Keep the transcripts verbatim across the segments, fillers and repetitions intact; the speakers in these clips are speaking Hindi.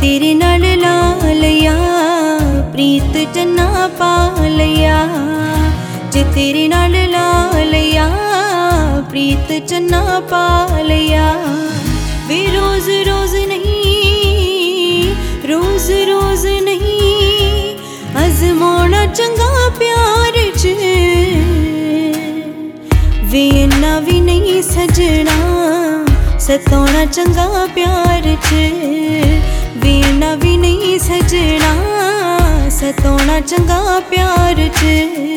तेरे नाल ला लिया प्रीत चन्ना पा लिया, जे तेरे नाल ला लिया प्रीत चन्ना पा लिया। वे रोज रोज नहीं, रोज रोज नहीं, अजमाना चंगा प्यार च। वे इन्ना भी नहीं सजना सताना चंगा प्यार च। वे इन्ना भी नहीं सजना सताना चंगा प्यार च।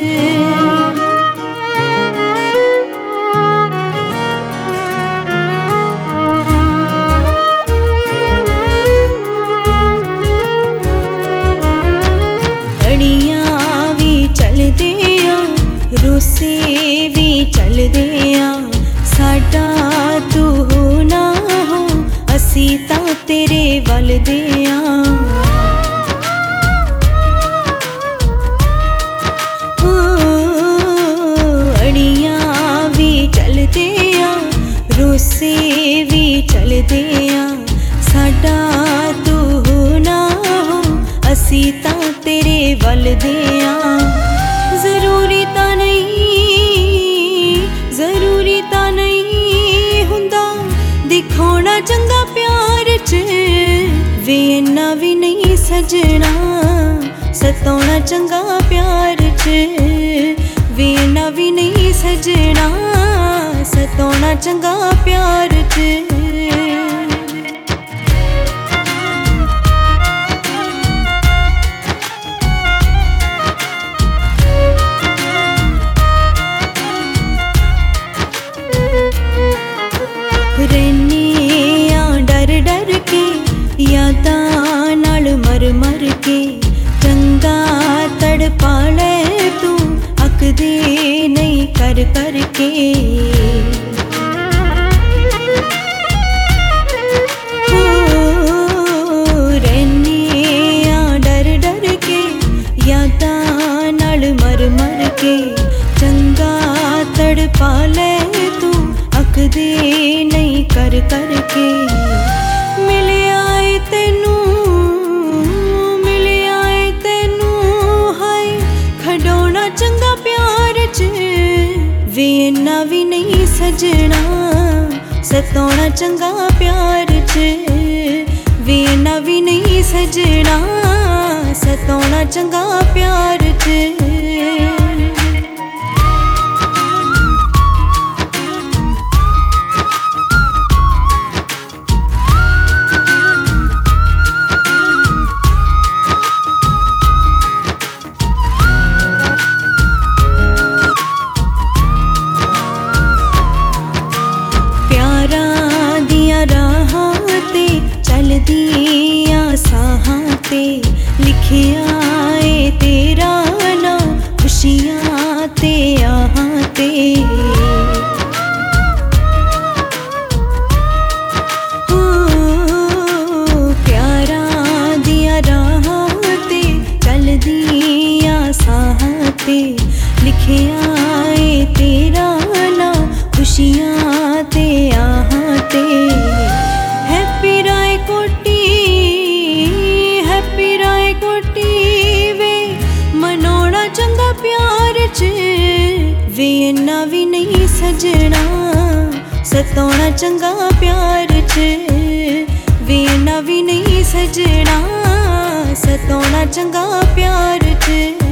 चलदे आ रूसे भी चलदे आ, साडा तू हो ना हो असी तां तेरे वल दे आ। अड़ियां भी चलदे आ रूसे भी चलदे आ, साडा तू हो ना हो असी तां तेरे वल दे आ। जरूरी तां नहीं, जरूरी तां नहीं हुंदा दिखाना चंगा प्यार च। वे इन्ना भी नहीं सजना सताना चंगा प्यार च। वे इन्ना भी नहीं सजना सताना चंगा प्यार च। डर डर के यादां नाल मर मर के, चंगा तड़पा ले तू अकदे नहीं कर कर के। रहने डर डर के यादां नाल मर मर के, चंगा तड़पा ले तू अकदे नहीं कर कर के। मिले आए तेनू, मिले आए तेनू हाय खडोना चंगा प्यार च। वे इन्ना भी नहीं सजना सताना चंगा प्यार च। वे इन्ना भी नहीं सजना सताना चंगा प्यार च। चलदियां साहां ते लिखिया ए तेरा नां खुशियां ते आहां ते। हो प्यारा दिया राहां ते चलदियां साहां ते लिखिया ए तेरा नां खुशियां ते आहां ते। हैप्पी राय कोटी, हैप्पी राय कोटी वे मनोना चंगा प्यार च। वे इन्ना भी नहीं सजना सताना चंगा प्यार च। वे इन्ना भी नहीं सजना सताना चंगा प्यार च।